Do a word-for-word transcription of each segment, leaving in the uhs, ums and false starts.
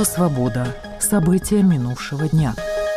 «Свобода». События минувшего дня.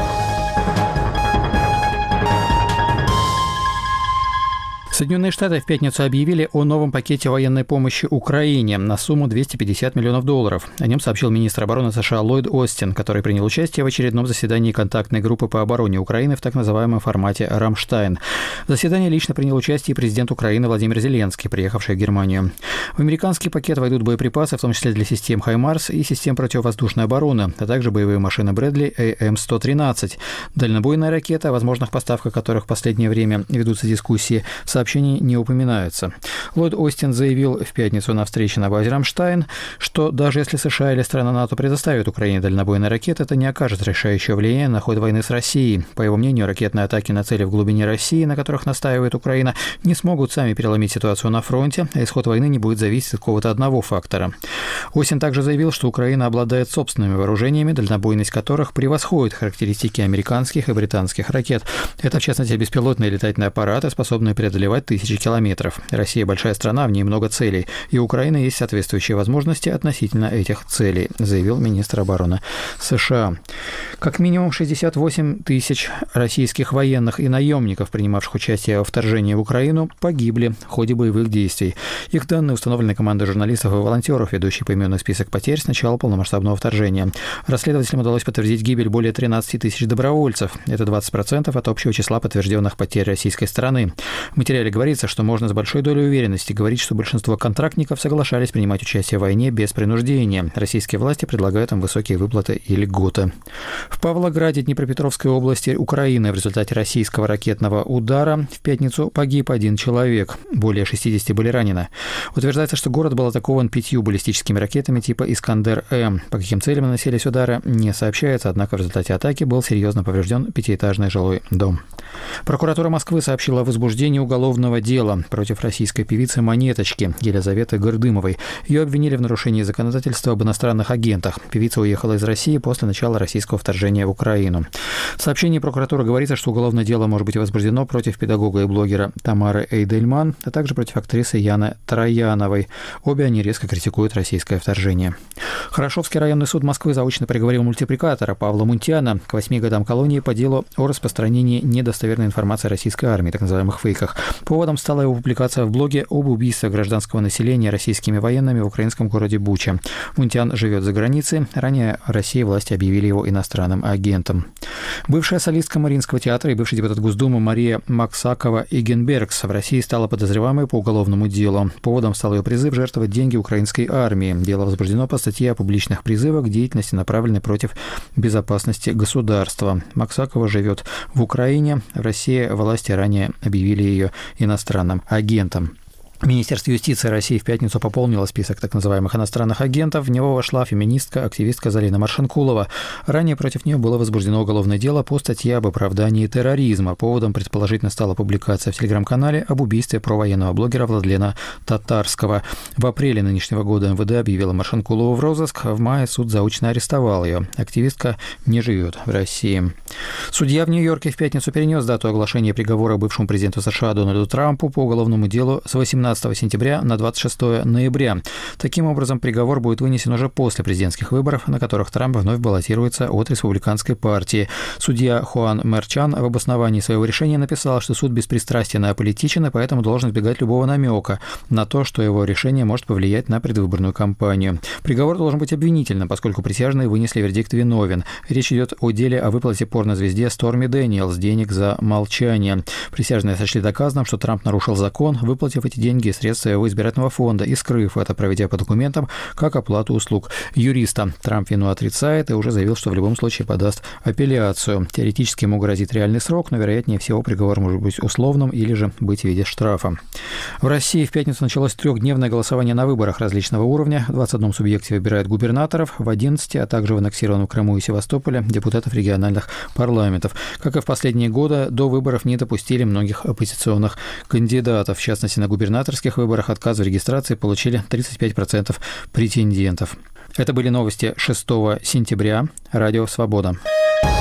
Соединенные Штаты в пятницу объявили о новом пакете военной помощи Украине на сумму двести пятьдесят миллионов долларов. О нем сообщил министр обороны США Ллойд Остин, который принял участие в очередном заседании контактной группы по обороне Украины в так называемом формате «Рамштайн». В заседании лично принял участие и президент Украины Владимир Зеленский, приехавший в Германию. В американский пакет войдут боеприпасы, в том числе для систем «Хаймарс» и систем противовоздушной обороны, а также боевые машины Брэдли эй эм сто тринадцать. Дальнобойная ракета, о возможных поставках которых в последнее время ведутся дискуссии, сообщений не упоминаются. Ллойд Остин заявил в пятницу на встрече на базе «Рамштайн», что даже если США или страны НАТО предоставят Украине дальнобойные ракеты, это не окажет решающего влияния на ход войны с Россией. По его мнению, ракетные атаки на цели в глубине России, на которых настаивает Украина, не смогут сами переломить ситуацию на фронте, а исход войны не будет зависеть от какого-то одного фактора. Остин также заявил, что Украина обладает собственными вооружениями, дальнобойность которых превосходит характеристики американских и британских ракет. Это, в частности, беспилотные летательные аппараты, способные преодолевать тысячи километров. Россия большая страна, в ней много целей, и у Украины есть соответствующие возможности относительно этих целей, заявил министр обороны США. Как минимум шестьдесят восемь тысяч российских военных и наемников, принимавших участие во вторжении в Украину, погибли в ходе боевых действий. Их данные установлены командой журналистов и волонтеров, ведущей поименный список потерь с начала полномасштабного вторжения. Расследователям удалось подтвердить гибель более тринадцать тысяч добровольцев. Это двадцать процентов от общего числа подтвержденных потерь российской стороны. В материале говорится, что можно с большой долей уверенности говорить, что большинство контрактников соглашались принимать участие в войне без принуждения. Российские власти предлагают им высокие выплаты и льготы. В Павлограде Днепропетровской области Украины в результате российского ракетного удара в пятницу погиб один человек. Более шестидесяти были ранены. Утверждается, что город был атакован пятью баллистическими ракетами типа «Искандер-М». По каким целям наносились удары, не сообщается, однако в результате атаки был серьезно поврежден пятиэтажный жилой дом. Прокуратура Москвы сообщила о возбуждении уголовного дела против российской певицы «Монеточки» Елизаветы Гордымовой. Ее обвинили в нарушении законодательства об иностранных агентах. Певица уехала из России после начала российского вторжения в Украину. В сообщении прокуратуры говорится, что уголовное дело может быть возбуждено против педагога и блогера Тамары Эйдельман, а также против актрисы Яны Трояновой. Обе они резко критикуют российское вторжение. Хорошовский районный суд Москвы заочно приговорил мультипликатора Павла Мунтяна к восьми годам колонии по делу о распространении недостоверной информации о российской армии, так называемых фейках. Поводом стала его публикация в блоге об убийстве гражданского населения российскими военными в украинском городе Буча. Мунтян живет за границей. Ранее России власти объявили его иностранным агентом. Бывшая солистка Мариинского театра и бывший депутат Госдумы Мария Максакова-Игенбергс в России стала подозреваемой по уголовному делу. Поводом стал ее призыв жертвовать деньги украинской армии. Дело возбуждено по статье о публичных призывах к деятельности, направленной против безопасности государства. Максакова живет в Украине. В России власти ранее объявили ее иностранным агентом. Министерство юстиции России в пятницу пополнило список так называемых иностранных агентов. В него вошла феминистка, активистка Залина Маршанкулова. Ранее против нее было возбуждено уголовное дело по статье об оправдании терроризма. Поводом предположительно стала публикация в телеграм-канале об убийстве провоенного блогера Владлена Татарского. В апреле нынешнего года эм вэ дэ объявила Маршанкулову в розыск. В мае суд заочно арестовал ее. Активистка не живет в России. Судья в Нью-Йорке в пятницу перенес дату оглашения приговора бывшему президенту США Дональду Трампу по уголовному делу с восемнадцатого сентября на двадцать шестое ноября. Таким образом, приговор будет вынесен уже после президентских выборов, на которых Трамп вновь баллотируется от республиканской партии. Судья Хуан Мерчан в обосновании своего решения написал, что суд беспристрастен и аполитичен, и поэтому должен избегать любого намека на то, что его решение может повлиять на предвыборную кампанию. Приговор должен быть обвинительным, поскольку присяжные вынесли вердикт виновен. Речь идет о деле о выплате порнозвезде Сторми Дэниелс денег за молчание. Присяжные сочли доказанным, что Трамп нарушил закон, выплатив эти деньги и средства его избирательного фонда и скрыв это, проведя по документам как оплату услуг юриста. Трамп вину отрицает и уже заявил, что в любом случае подаст апелляцию. Теоретически ему грозит реальный срок, но вероятнее всего приговор может быть условным или же быть в виде штрафа. В России в пятницу началось трехдневное голосование на выборах различного уровня. В двадцати одном субъекте выбирают губернаторов, в одиннадцати, а также в аннексированном Крыму и Севастополе депутатов региональных парламентов. Как и в последние годы, до выборов не допустили многих оппозиционных кандидатов. В частности, на губернаторских выборах отказ в регистрации получили тридцать пять процентов претендентов. Это были новости шестого сентября. Радио «Свобода».